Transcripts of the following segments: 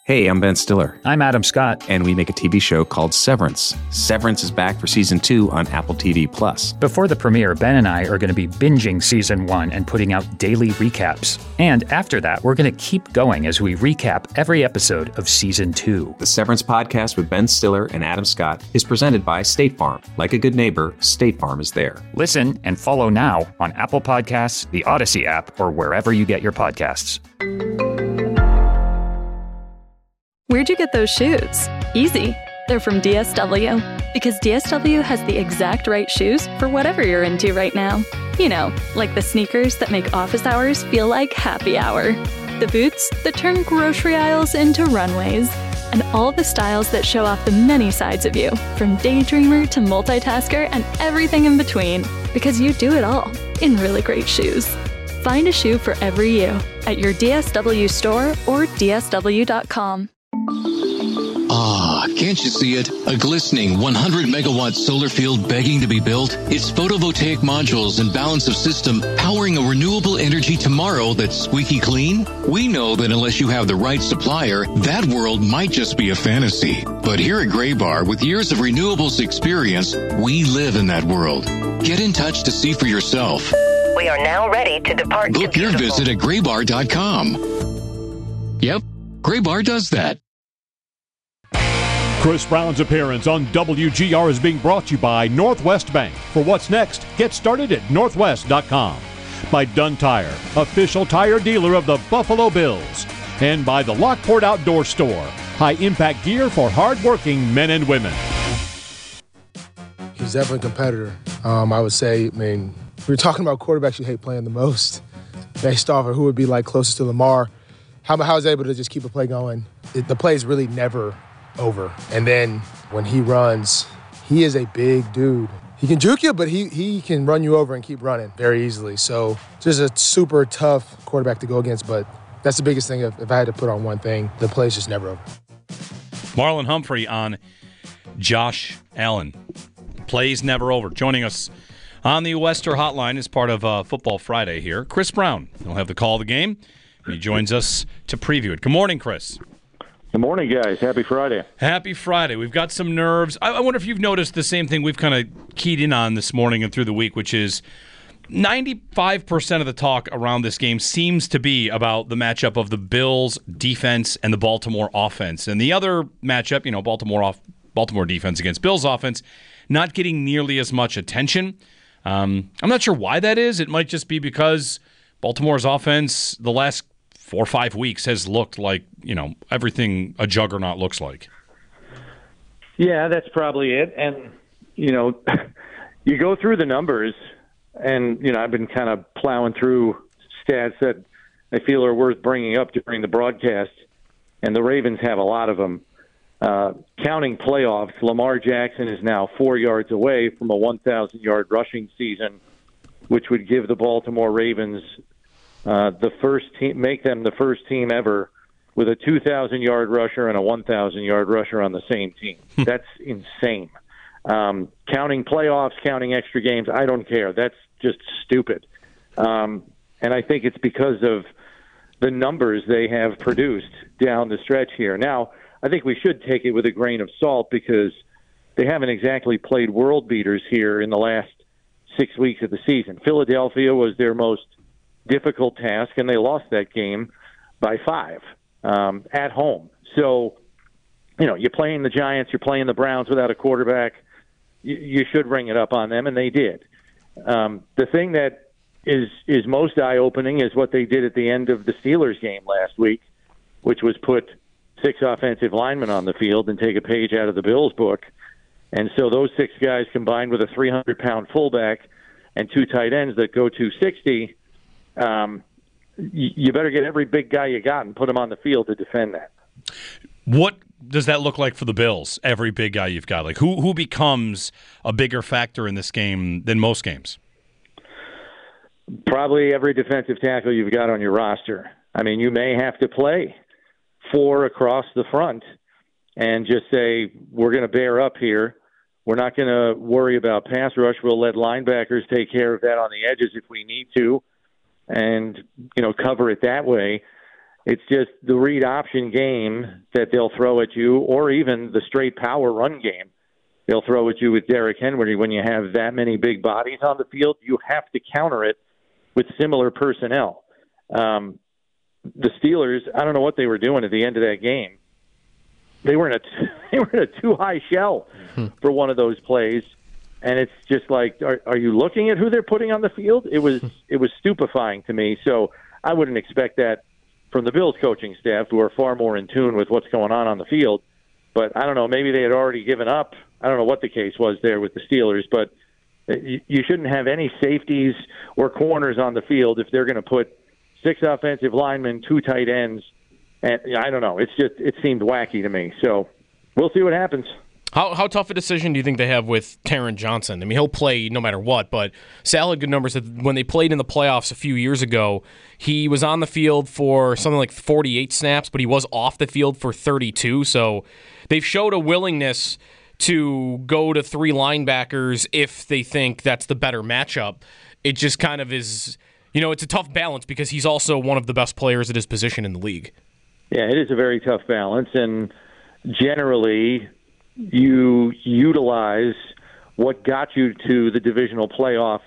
Hey, I'm Ben Stiller. I'm Adam Scott. And we make a TV show called Severance. Severance is back for Season 2 on Apple TV+. Before the premiere, Ben and I are going to be binging Season 1 and putting out daily recaps. And after that, we're going to keep going as we recap every episode of Season 2. The Severance podcast with Ben Stiller and Adam Scott is presented by State Farm. Like a good neighbor, State Farm is there. Listen and follow now on Apple Podcasts, the Odyssey app, or wherever you get your podcasts. Where'd you get those shoes? Easy. They're from DSW. Because DSW has the exact right shoes for whatever you're into right now. You know, like the sneakers that make office hours feel like happy hour. The boots that turn grocery aisles into runways. And all the styles that show off the many sides of you, from daydreamer to multitasker and everything in between. Because you do it all in really great shoes. Find a shoe for every you at your DSW store or DSW.com. Ah, can't you see it? A glistening 100-megawatt solar field begging to be built? Its photovoltaic modules and balance of system powering a renewable energy tomorrow that's squeaky clean? We know that unless you have the right supplier, that world might just be a fantasy. But here at Graybar, with years of renewables experience, we live in that world. Get in touch to see for yourself. We are now ready to depart. Book your visit at graybar.com. Yep, Graybar does that. Chris Brown's appearance on WGR is being brought to you by Northwest Bank. For what's next, get started at northwest.com. By Dunn Tire, official tire dealer of the Buffalo Bills. And by the Lockport Outdoor Store, high-impact gear for hard-working men and women. He's definitely a competitor. I would say, we were talking about quarterbacks you hate playing the most. Based off of who would be like closest to Lamar, how is he able to just keep a play going? The play is really never over. And then when he runs, he is a big dude. He can juke you, but he can run you over and keep running very easily. So just a super tough quarterback to go against, but that's the biggest thing. If I had to put on one thing, the play's just never over. Marlon Humphrey on Josh Allen. Plays never over. Joining us on the Wester Hotline is part of Football Friday here. Chris Brown. He'll have the call of the game. He joins us to preview it. Good morning, Chris. Good morning, guys. Happy Friday. Happy Friday. We've got some nerves. I wonder if you've noticed the same thing we've kind of keyed in on this morning and through the week, which is 95% of the talk around this game seems to be about the matchup of the Bills defense and the Baltimore offense. And the other matchup, Baltimore defense against Bills offense, not getting nearly as much attention. I'm not sure why that is. It might just be because Baltimore's offense the last 4 or 5 weeks has looked like, everything a juggernaut looks like. Yeah, that's probably it. And, you go through the numbers, and, I've been kind of plowing through stats that I feel are worth bringing up during the broadcast, and the Ravens have a lot of them. Counting playoffs, Lamar Jackson is now 4 yards away from a 1,000-yard rushing season, which would give the Baltimore Ravens make them the first team ever with a 2,000-yard rusher and a 1,000-yard rusher on the same team. That's insane. Counting playoffs, counting extra games, I don't care. That's just stupid. And I think it's because of the numbers they have produced down the stretch here. Now, I think we should take it with a grain of salt because they haven't exactly played world beaters here in the last 6 weeks of the season. Philadelphia was their most difficult task, and they lost that game by 5 at home. So, you're playing the Giants, you're playing the Browns without a quarterback. You should ring it up on them, and they did. The thing that is most eye-opening is what they did at the end of the Steelers game last week, which was put 6 offensive linemen on the field and take a page out of the Bills book. And so those 6 guys combined with a 300-pound fullback and 2 tight ends that go 260, you better get every big guy you got and put him on the field to defend that. What does that look like for the Bills, every big guy you've got? Like who becomes a bigger factor in this game than most games? Probably every defensive tackle you've got on your roster. I mean, you may have to play 4 across the front and just say, we're going to bear up here. We're not going to worry about pass rush. We'll let linebackers take care of that on the edges if we need to and, cover it that way. It's just the read option game that they'll throw at you, or even the straight power run game they'll throw at you with Derrick Henry. When you have that many big bodies on the field, you have to counter it with similar personnel. The Steelers, I don't know what they were doing at the end of that game. They were in a too high shell for one of those plays, and it's just like, are you looking at who they're putting on the field? It was stupefying to me. So I wouldn't expect that from the Bills coaching staff, who are far more in tune with what's going on the field. But I don't know, maybe they had already given up. I don't know what the case was there with the Steelers, but you shouldn't have any safeties or corners on the field if they're going to put 6 offensive linemen, 2 tight ends. And I don't know. It seemed wacky to me. So we'll see what happens. How tough a decision do you think they have with Taron Johnson? I mean, he'll play no matter what, but Sal had good numbers. When they played in the playoffs a few years ago, he was on the field for something like 48 snaps, but he was off the field for 32. So they've showed a willingness to go to 3 linebackers if they think that's the better matchup. It just kind of is, it's a tough balance because he's also one of the best players at his position in the league. Yeah, it is a very tough balance, and generally you utilize what got you to the divisional playoff,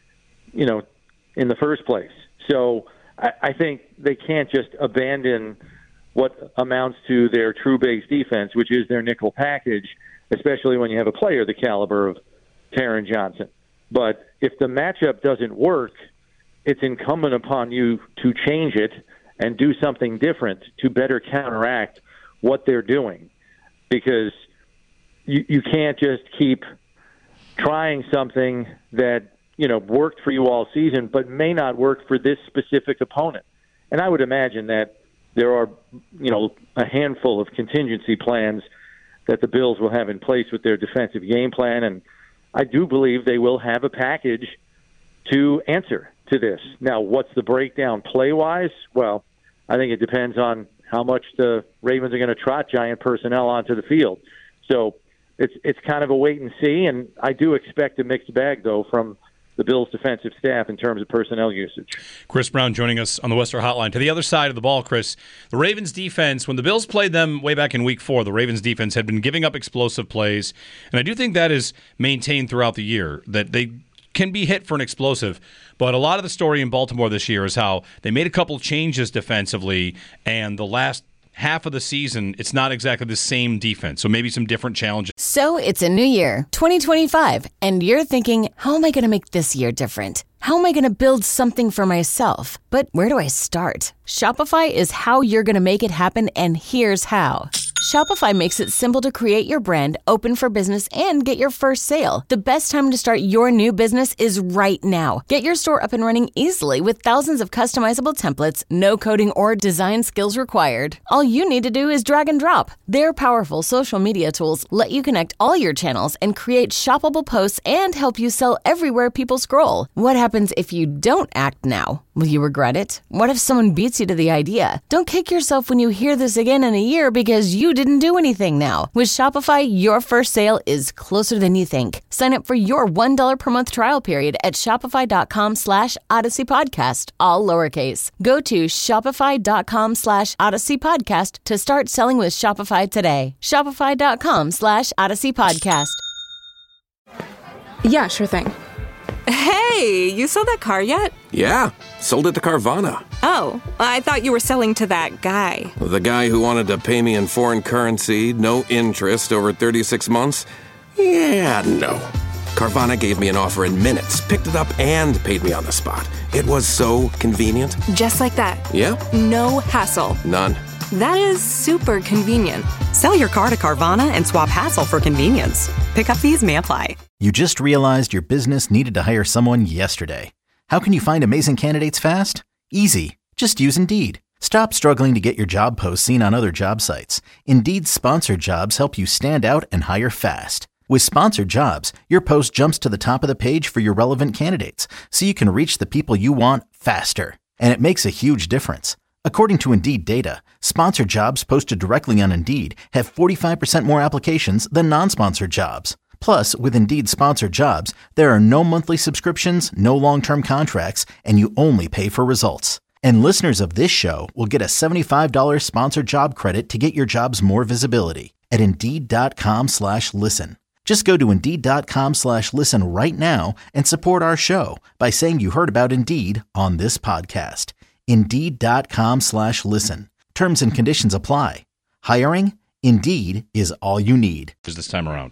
in the first place. So I think they can't just abandon what amounts to their true base defense, which is their nickel package, especially when you have a player the caliber of Taron Johnson. But if the matchup doesn't work, it's incumbent upon you to change it and do something different to better counteract what they're doing. Because you can't just keep trying something that, worked for you all season but may not work for this specific opponent. And I would imagine that there are, a handful of contingency plans that the Bills will have in place with their defensive game plan. And I do believe they will have a package to answer to this. Now, what's the breakdown play-wise? Well, I think it depends on how much the Ravens are going to trot giant personnel onto the field. So it's kind of a wait and see, and I do expect a mixed bag, though, from the Bills' defensive staff in terms of personnel usage. Chris Brown joining us on the Western Hotline. To the other side of the ball, Chris, the Ravens' defense, when the Bills played them way back in Week 4, the Ravens' defense had been giving up explosive plays, and I do think that is maintained throughout the year, that they can be hit for an explosive. But a lot of the story in Baltimore this year is how they made a couple changes defensively, and the last half of the season, it's not exactly the same defense. So maybe some different challenges. So it's a new year, 2025, and you're thinking, how am I going to make this year different? How am I going to build something for myself? But where do I start? Shopify is how you're going to make it happen, and here's how. Shopify makes it simple to create your brand, open for business, and get your first sale. The best time to start your new business is right now. Get your store up and running easily with thousands of customizable templates, no coding or design skills required. All you need to do is drag and drop. Their powerful social media tools let you connect all your channels and create shoppable posts and help you sell everywhere people scroll. What happens if you don't act now? Will you regret it? What if someone beats you to the idea? Don't kick yourself when you hear this again in a year because you didn't do anything now. With Shopify, your first sale is closer than you think. Sign up for your $1 per month trial period at shopify.com/Odyssey Podcast, all lowercase. Go to shopify.com/Odyssey Podcast to start selling with Shopify today. Shopify.com/Odyssey Podcast. Yeah, sure thing. Hey, you sold that car yet? Yeah, sold it to Carvana. Oh, I thought you were selling to that guy. The guy who wanted to pay me in foreign currency, no interest, over 36 months? Yeah, no. Carvana gave me an offer in minutes, picked it up, and paid me on the spot. It was so convenient. Just like that? Yeah. No hassle. None. That is super convenient. Sell your car to Carvana and swap hassle for convenience. Pickup fees may apply. You just realized your business needed to hire someone yesterday. How can you find amazing candidates fast? Easy. Just use Indeed. Stop struggling to get your job posts seen on other job sites. Indeed's sponsored jobs help you stand out and hire fast. With sponsored jobs, your post jumps to the top of the page for your relevant candidates, so you can reach the people you want faster. And it makes a huge difference. According to Indeed data, sponsored jobs posted directly on Indeed have 45% more applications than non-sponsored jobs. Plus, with Indeed sponsored jobs, there are no monthly subscriptions, no long-term contracts, and you only pay for results. And listeners of this show will get a $75 sponsored job credit to get your jobs more visibility at Indeed.com/listen. Just go to Indeed.com/listen right now and support our show by saying you heard about Indeed on this podcast. Indeed.com/listen. Terms and conditions apply. Hiring? Indeed is all you need. This time around.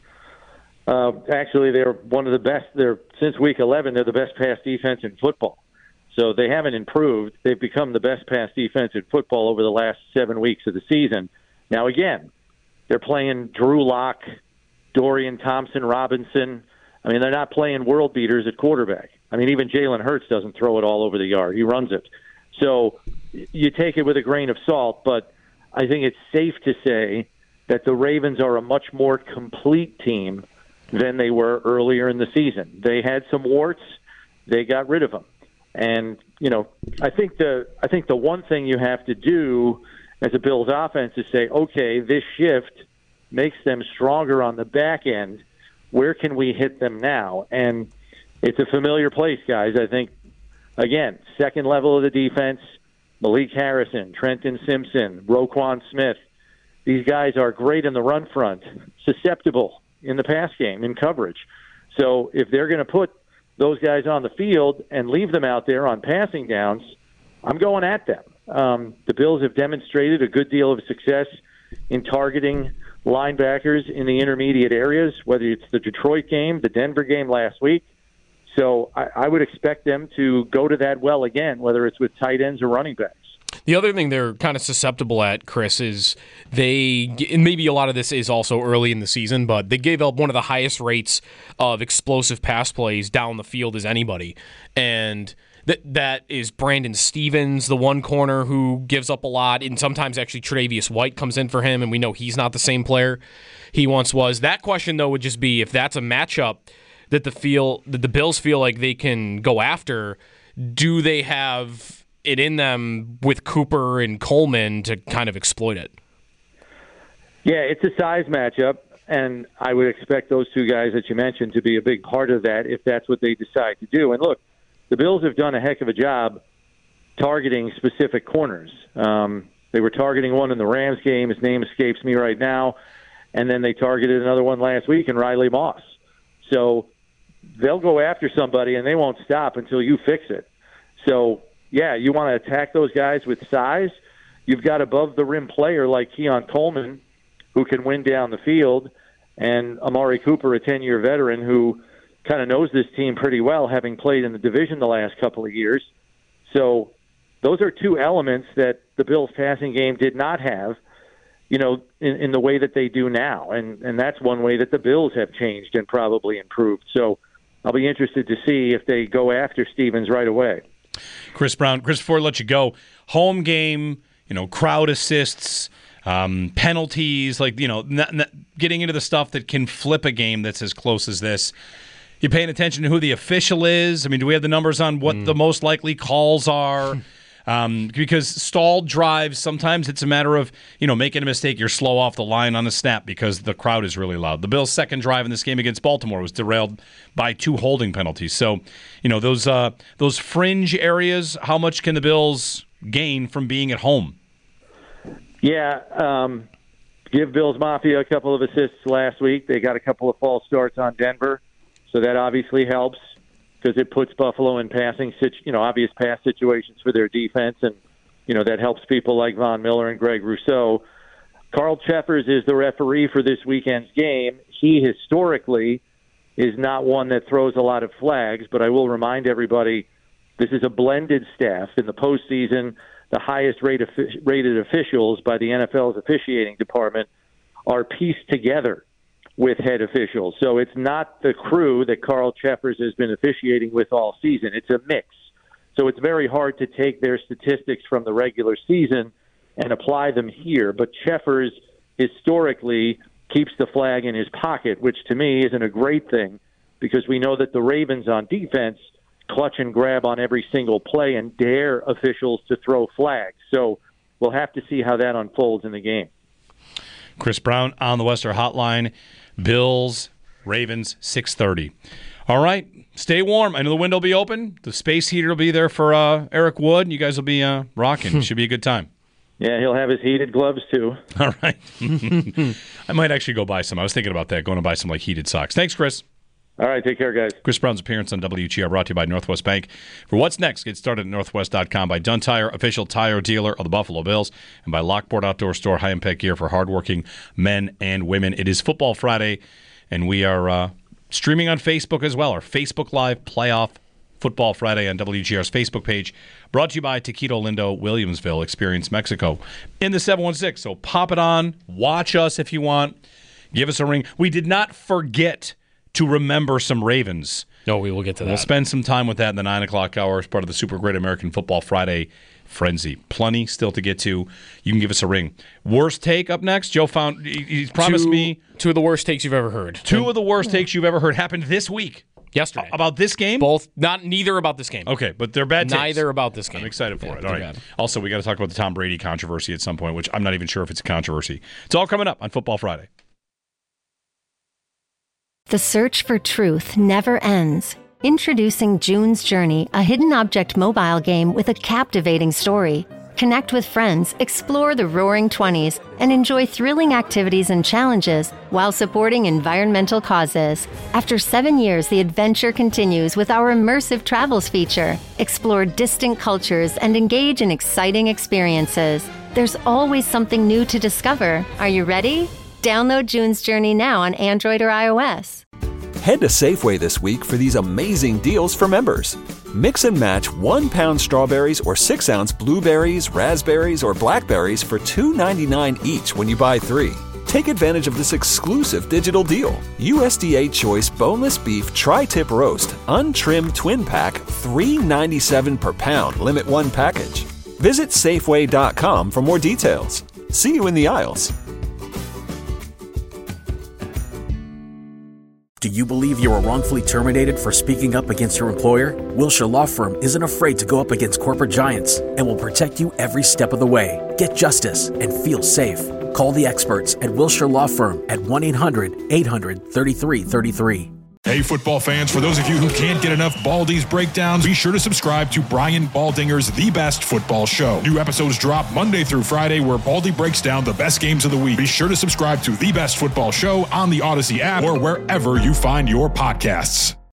Actually, they're one of the best. Since week 11, they're the best pass defense in football. So they haven't improved. They've become the best pass defense in football over the last 7 weeks of the season. Now, again, they're playing Drew Lock, Dorian Thompson-Robinson. I mean, they're not playing world beaters at quarterback. I mean, even Jalen Hurts doesn't throw it all over the yard. He runs it. So you take it with a grain of salt, but I think it's safe to say that the Ravens are a much more complete team than they were earlier in the season. They had some warts. They got rid of them. And, I think the one thing you have to do as a Bills offense is say, okay, this shift makes them stronger on the back end. Where can we hit them now? And it's a familiar place, guys. I think, again, second level of the defense, Malik Harrison, Trenton Simpson, Roquan Smith. These guys are great in the run front, susceptible in the pass game, in coverage. So if they're going to put those guys on the field and leave them out there on passing downs, I'm going at them. The Bills have demonstrated a good deal of success in targeting linebackers in the intermediate areas, whether it's the Detroit game, the Denver game last week. So I would expect them to go to that well again, whether it's with tight ends or running backs. The other thing they're kind of susceptible at, Chris, is and maybe a lot of this is also early in the season, but they gave up one of the highest rates of explosive pass plays down the field as anybody. And that is Brandon Stevens, the one corner who gives up a lot, and sometimes actually Tre'Davious White comes in for him, and we know he's not the same player he once was. That question, though, would just be if that's a matchup that the Bills feel like they can go after, do they have it in them with Cooper and Coleman to kind of exploit it? Yeah, it's a size matchup, and I would expect those two guys that you mentioned to be a big part of that if that's what they decide to do. And look, the Bills have done a heck of a job targeting specific corners. They were targeting one in the Rams game. His name escapes me right now. And then they targeted another one last week in Riley Moss. So they'll go after somebody, and they won't stop until you fix it. So, yeah, you want to attack those guys with size. You've got above-the-rim player like Keon Coleman who can win down the field, and Amari Cooper, a 10-year veteran who kind of knows this team pretty well, having played in the division the last couple of years. So those are two elements that the Bills' passing game did not have, in the way that they do now. And that's one way that the Bills have changed and probably improved. So I'll be interested to see if they go after Stevens right away. Chris Brown, before I let you go, home game, crowd assists, penalties, getting into the stuff that can flip a game that's as close as this. You paying attention to who the official is? I mean, do we have the numbers on what the most likely calls are? Because stalled drives, sometimes it's a matter of, making a mistake. You're slow off the line on a snap because the crowd is really loud. The Bills' second drive in this game against Baltimore was derailed by 2 holding penalties. So, those fringe areas, how much can the Bills gain from being at home? Yeah, give Bills Mafia a couple of assists last week. They got a couple of false starts on Denver, so that obviously helps, because it puts Buffalo in obvious pass situations for their defense, and that helps people like Von Miller and Greg Rousseau. Carl Cheffers is the referee for this weekend's game. He historically is not one that throws a lot of flags, but I will remind everybody this is a blended staff. In the postseason, the highest rated officials by the NFL's officiating department are pieced together with head officials. So it's not the crew that Carl Cheffers has been officiating with all season. It's a mix. So it's very hard to take their statistics from the regular season and apply them here. But Cheffers historically keeps the flag in his pocket, which to me isn't a great thing, because we know that the Ravens on defense clutch and grab on every single play and dare officials to throw flags. So we'll have to see how that unfolds in the game. Chris Brown on the Western Hotline. Bills, Ravens, 6:30. All right. Stay warm. I know the window will be open. The space heater will be there for Eric Wood. You guys will be rocking. Should be a good time. Yeah, he'll have his heated gloves, too. All right. I might actually go buy some. I was thinking about that, going to buy some heated socks. Thanks, Chris. All right, take care, guys. Chris Brown's appearance on WGR brought to you by Northwest Bank. For what's next, get started at northwest.com, by Dunn Tire, official tire dealer of the Buffalo Bills, and by Lockport Outdoor Store, high-impact gear for hardworking men and women. It is Football Friday, and we are streaming on Facebook as well. Our Facebook Live Playoff Football Friday on WGR's Facebook page, brought to you by Taquito Lindo, Williamsville, Experience Mexico, in the 716. So pop it on, watch us if you want, give us a ring. We did not forget to remember some Ravens. No, we will get to that. We'll spend some time with that in the 9 o'clock hour as part of the Super Great American Football Friday frenzy. Plenty still to get to. You can give us a ring. Worst take up next. Joe found, he's promised me. Two of the worst takes you've ever heard. Two of the worst takes you've ever heard happened this week. Yesterday. About this game? Neither about this game. Okay, but they're bad takes. Neither about this game. I'm excited for it. All right. Bad. Also, we got to talk about the Tom Brady controversy at some point, which I'm not even sure if it's a controversy. It's all coming up on Football Friday. The search for truth never ends. Introducing June's Journey, a hidden object mobile game with a captivating story. Connect with friends, explore the roaring 20s, and enjoy thrilling activities and challenges while supporting environmental causes. After 7 years, the adventure continues with our immersive travels feature. Explore distant cultures and engage in exciting experiences. There's always something new to discover. Are you ready? Download June's Journey now on Android or iOS. Head to Safeway this week for these amazing deals for members. Mix and match 1 pound strawberries or 6-ounce blueberries, raspberries, or blackberries for $2.99 each when you buy 3. Take advantage of this exclusive digital deal. USDA Choice Boneless Beef Tri-Tip Roast, Untrimmed Twin Pack, $3.97 per pound, limit 1 package. Visit Safeway.com for more details. See you in the aisles. Do you believe you were wrongfully terminated for speaking up against your employer? Wilshire Law Firm isn't afraid to go up against corporate giants and will protect you every step of the way. Get justice and feel safe. Call the experts at Wilshire Law Firm at 1-800-800-3333. Hey, football fans, for those of you who can't get enough Baldy's breakdowns, be sure to subscribe to Brian Baldinger's The Best Football Show. New episodes drop Monday through Friday, where Baldy breaks down the best games of the week. Be sure to subscribe to The Best Football Show on the Odyssey app or wherever you find your podcasts.